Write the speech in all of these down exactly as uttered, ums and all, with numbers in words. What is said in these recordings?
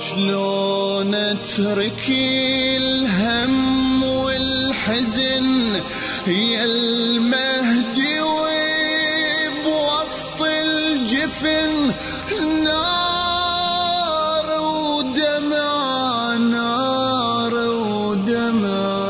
شلون اتركي الهم والحزن يا المهدي وبوسط الجفن نار ودمع نار ودمع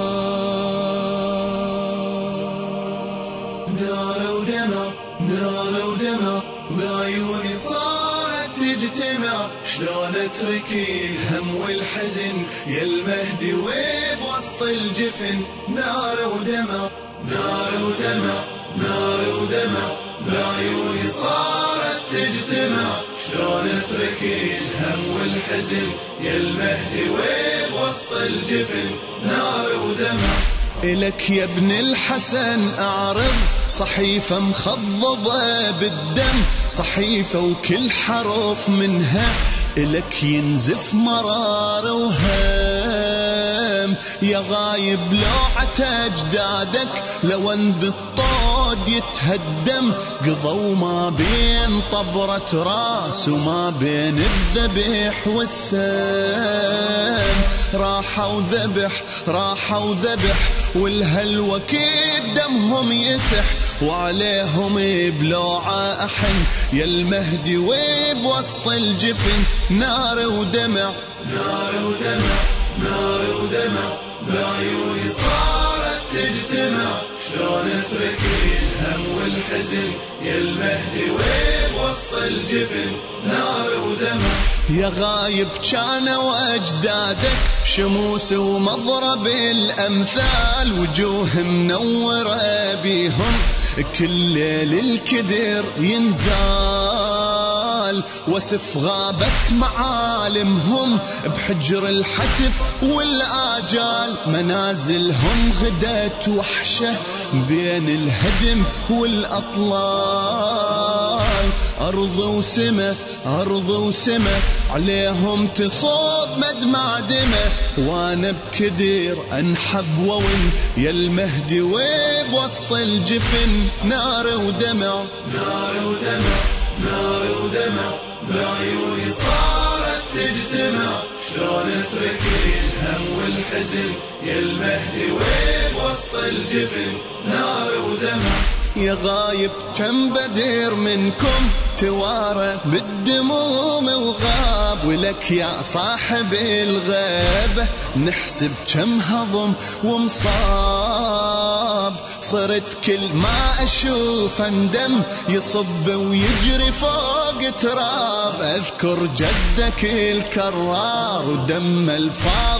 نار ودمع نار ودمع بعيوني صارت تجتمع شلون اتركي الهم والحزن يا المهدي وبوسط الجفن نار ودمع نار ودمع نار ودمع بعيوني صارت تجتمع شلون اتركي الهم والحزن يا المهدي وبوسط الجفن نار ودمع إلك يا ابن الحسن أعرض صحيفة مخضبة بالدم صحيفة وكل حرف منها إلك ينزف مرار وهم يا غايب لوعة أجدادك لو أن بالطود يتهدم قضوا ما بين طبرة راس وما بين الذبح والسم راحوا ذبح راحوا ذبح والهلوى كيد دمهم يسح وعليهم بلوعة أحن يا المهدي وبوسط الجفن نار ودمع نار ودمع نار ودمع بعيوني صارت تجتمع شلون اتركي الهم والحزن يا المهدي وبوسط الجفن نار ودمع يا غايب كانوا أجدادك شموس ومضرب الأمثال وجوه منورة بيهم كل ليل الكدر ينزال وسف غابت معالمهم بحجر الحتف والآجال منازلهم غدت وحشة بين الهدم والأطلال أرض وسمة أرض وسمة عليهم تصوب مدمع دمه وانا بكدير انحب وون يا المهدي وبوسط الجفن نار ودمع نار ودمع نار ودمع بعيوني صارت تجتمع شلون اتركي الهم والحزن يا المهدي وبوسط الجفن نار ودمع يا غايب كم بدير منكم توارى بالدموم وغاب ولك يا صاحب الغيبة نحسب كم هضم ومصاب صرت كل ما أشوف اندم يصب ويجري فوق تراب أذكر جدك الكرار ودم الفاض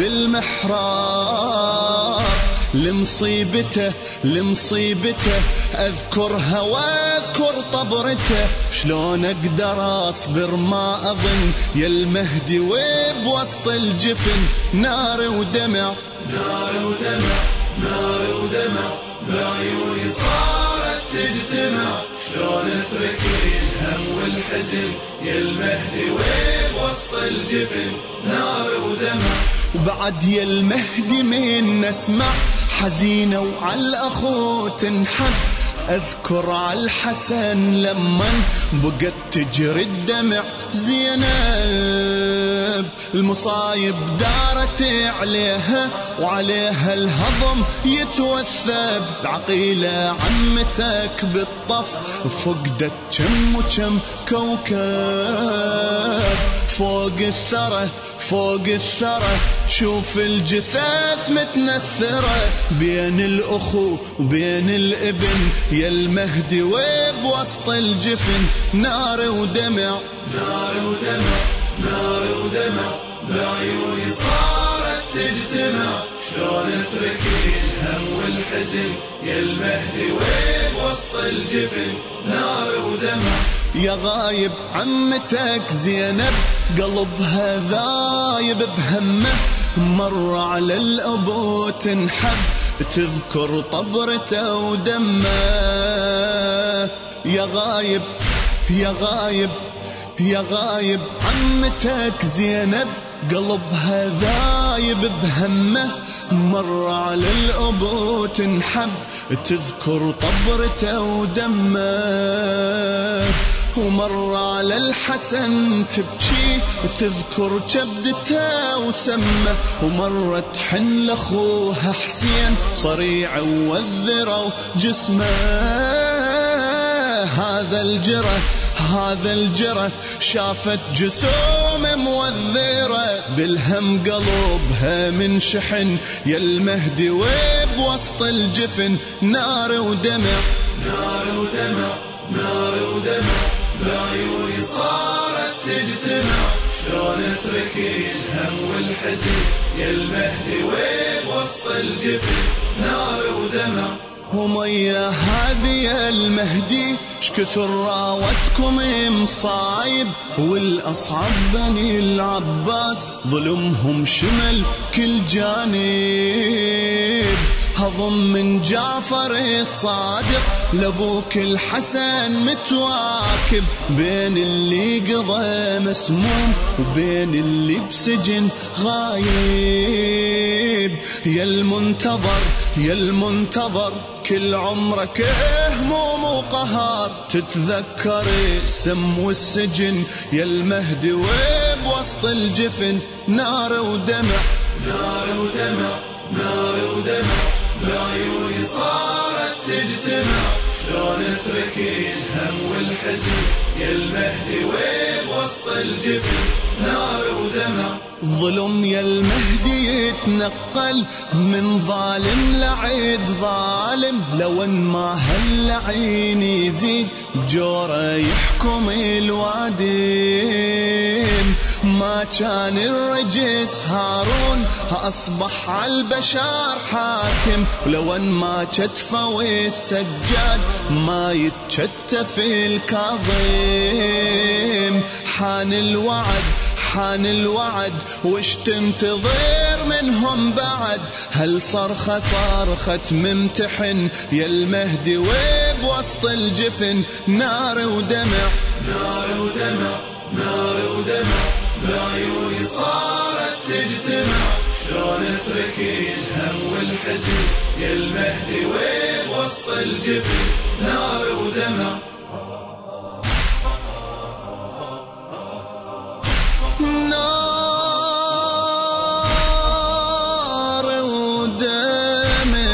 بالمحراب لمصيبته لمصيبته أذكرها وأذكر طبرته شلون أقدر أصبر ما أظن يا المهدي وبوسط الجفن نار ودمع نار ودمع نار ودمع بعيوني صارت تجتمع شلون اتركي الهم والحزن يا المهدي وبوسط الجفن نار ودمع وبعد يا المهدي من نسمع حزينة وعلى الأخو تنحب أذكر على الحسن لما بقت تجري الدمع زينب المصايب دارت عليها وعليها الهضم يتوثب العقيلة عمتك بالطف فقدت كم وكم كوكب فوق الثرى فوق الثرى تشوف الجثث متنثرة بين الأخو وبين الابن يا المهدي وبوسط الجفن نار ودمع نار ودمع نار ودمع بعيوني صارت تجتمع شلون اتركي الهم والحزن يا المهدي وبوسط الجفن نار ودمع يا غايب عمتك زينب قلبها ذايب بهمه مر على الأبو تنحب تذكر طبرته ودمه يا غايب يا غايب يا غايب عمتك زينب قلبها ذايب بهمه مر على الأبو تنحب تذكر طبرته ودمه ومر على الحسن تبكي وتذكر كبدته وسمه، ومرت تحن لأخوها حسين صريع وذروا جسمه. هذا الجرح هذا الجرح شافت جسوم موذرة، بالهم قلبها من شحن يا المهدي وبوسط الجفن نار ودمع نار ودمع نار ودمع بعيوني صارت تجتمع، شلون اتركي الهم والحزن يا المهدي وبوسط الجفن نار ودمع. وميا هذه يا المهدي شكثر راوتكم مصايب، والأصعب بني العباس ظلمهم شمل كل جانب. هضم من جعفر الصادق لابوك الحسن متواكب، بين اللي قضى مسموم وبين اللي بسجن غايب. يا المنتظر يا المنتظر كل عمرك هموم وقهار، تتذكر السم والسجن يا المهدي وبوسط الجفن نار ودمع نار ودمع نار ودمع بعيوني صارت تجتمع، شلون اتركي الهم والحزن يا المهدي وبوسط الجفن نار ودمع. ظلم يا المهدي يتنقل من ظالم لعيد ظالم، لو ان ما هاللعين يزيد بجوره يحكم الوادم. ما كان الرجس هارون أصبح عالبشر حاكم، ولو ان ما كتفه السجاد ما يتشتف الكاظم. حان الوعد حان الوعد وش تنتظر منهم بعد، هل صرخة صرخة ممتحن يا المهدي وبوسط الجفن نار ودمع نار ودمع نار ودمع بعيوني صارت تجتمع، شلون اتركي الهم والحزن يا المهدي وبوسط الجفن نار ودمع. نار ودمع